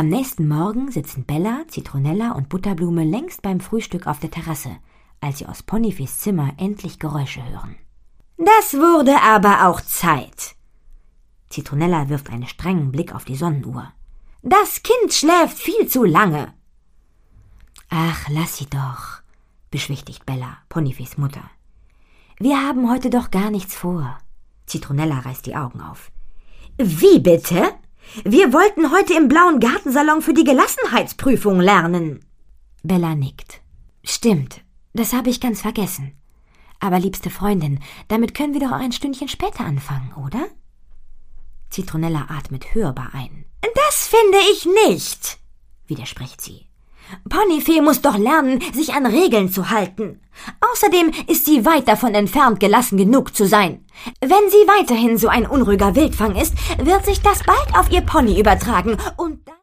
Am nächsten Morgen sitzen Bella, Zitronella und Butterblume längst beim Frühstück auf der Terrasse, als sie aus Ponifees Zimmer endlich Geräusche hören. »Das wurde aber auch Zeit!« Zitronella wirft einen strengen Blick auf die Sonnenuhr. »Das Kind schläft viel zu lange!« »Ach, lass sie doch«, beschwichtigt Bella, Ponifees Mutter. »Wir haben heute doch gar nichts vor.« Zitronella reißt die Augen auf. »Wie bitte? Wir wollten heute im blauen Gartensalon für die Gelassenheitsprüfung lernen.« Bella nickt. »Stimmt, das habe ich ganz vergessen. Aber liebste Freundin, damit können wir doch auch ein Stündchen später anfangen, oder?« Zitronella atmet hörbar ein. »Das finde ich nicht«, widerspricht sie. »Ponifee muss doch lernen, sich an Regeln zu halten. Außerdem ist sie weit davon entfernt, gelassen genug zu sein. Wenn sie weiterhin so ein unruhiger Wildfang ist, wird sich das bald auf ihr Pony übertragen und dann